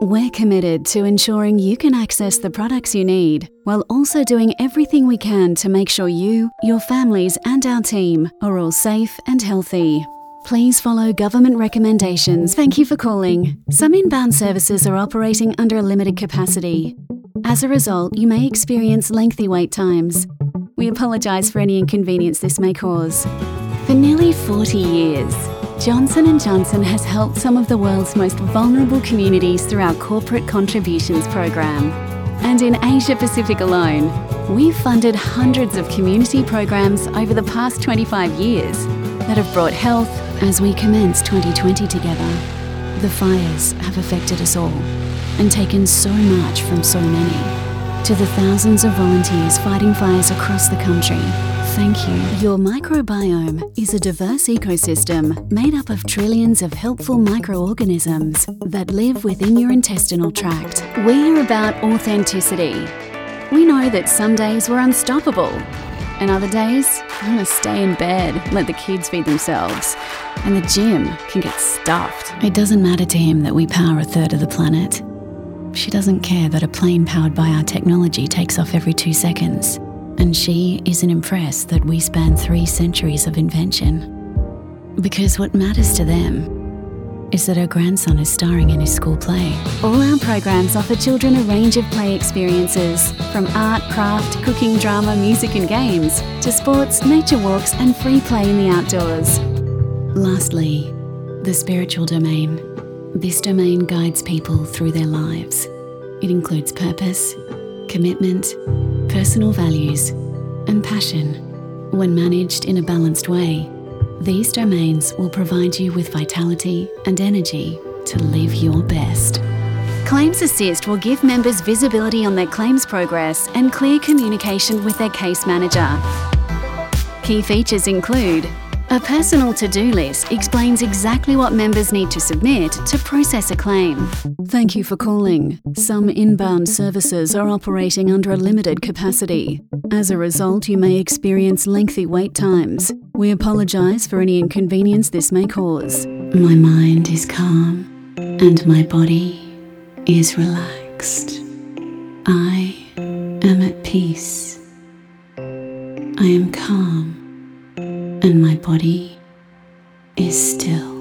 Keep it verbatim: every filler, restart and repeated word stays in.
We're committed to ensuring you can access the products you need, while also doing everything we can to make sure you, your families and our team are all safe and healthy. Please follow government recommendations. Thank you for calling. Some inbound services are operating under a limited capacity. As a result, you may experience lengthy wait times. We apologise for any inconvenience this may cause. For nearly forty years, Johnson and Johnson has helped some of the world's most vulnerable communities through our Corporate Contributions program. And in Asia Pacific alone, we've funded hundreds of community programs over the past twenty-five years that have brought health as we commence twenty twenty together. The fires have affected us all and taken so much from so many. To the thousands of volunteers fighting fires across the country, thank you. Your microbiome is a diverse ecosystem made up of trillions of helpful microorganisms that live within your intestinal tract. We are about authenticity. We know that some days we're unstoppable, and other days you want to stay in bed, let the kids feed themselves, and the gym can get stuffed. It doesn't matter to him that we power a third of the planet. She doesn't care that a plane powered by our technology takes off every two seconds. And she isn't impressed that we span three centuries of invention. Because what matters to them is that her grandson is starring in his school play. All our programs offer children a range of play experiences, from art, craft, cooking, drama, music and games, to sports, nature walks and free play in the outdoors. Lastly, the spiritual domain. This domain guides people through their lives. It includes purpose, commitment, personal values, and passion. When managed in a balanced way, these domains will provide you with vitality and energy to live your best. Claims Assist will give members visibility on their claims progress and clear communication with their case manager. Key features include: a personal to-do list explains exactly what members need to submit to process a claim. Thank you for calling. Some inbound services are operating under a limited capacity. As a result, you may experience lengthy wait times. We apologise for any inconvenience this may cause. My mind is calm and my body is relaxed. I am at peace. I am calm and my body is still.